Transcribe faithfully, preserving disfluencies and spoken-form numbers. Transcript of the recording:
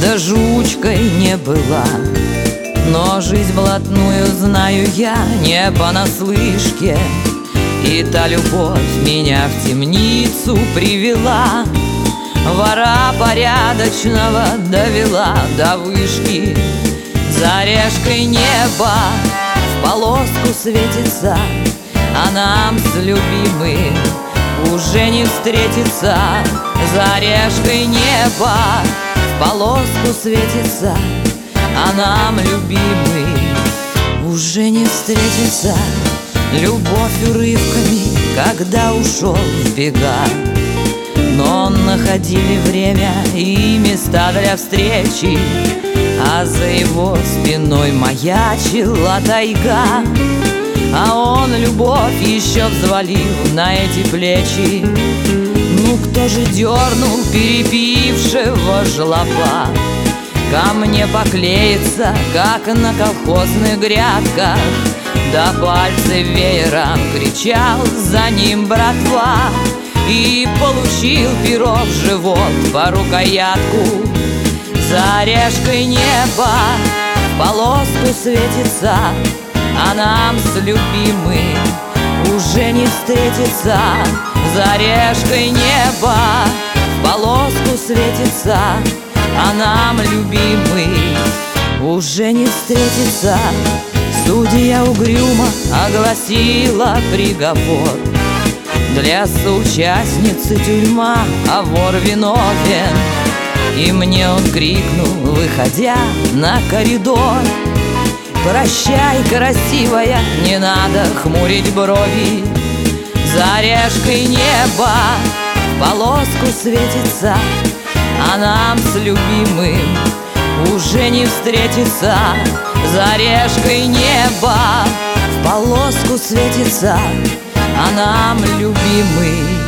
да жучкой не была. Но жизнь блатную знаю я не понаслышке, и та любовь меня в темницу привела. Вора порядочного довела до вышки. За решкой неба в полоску светится, а нам с любимым уже не встретиться. За решкой неба в полоску светится, а нам, любимый, уже не встретиться. Любовь урывками, когда ушел в бега, но находили время и места для встречи, а за его спиной маячила тайга. А он любовь еще взвалил на эти плечи. Ну кто же дернул перепившего жлоба ко мне поклеится, как на колхозных грядках? Да пальцы веером кричал за ним братва, и получил перо в живот по рукоятку. За решкой неба в полоску светится, а нам с любимым уже не встретиться. За решкой неба в полоску светится, а нам, любимый, уже не встретиться. Судья угрюмо огласила приговор: для соучастницы тюрьма, а вор виновен. И мне он крикнул, выходя на коридор: прощай, красивая, не надо хмурить брови. За решкой неба в полоску светится, а нам с любимым уже не встретиться. За решкой неба в полоску светится, а нам, любимый,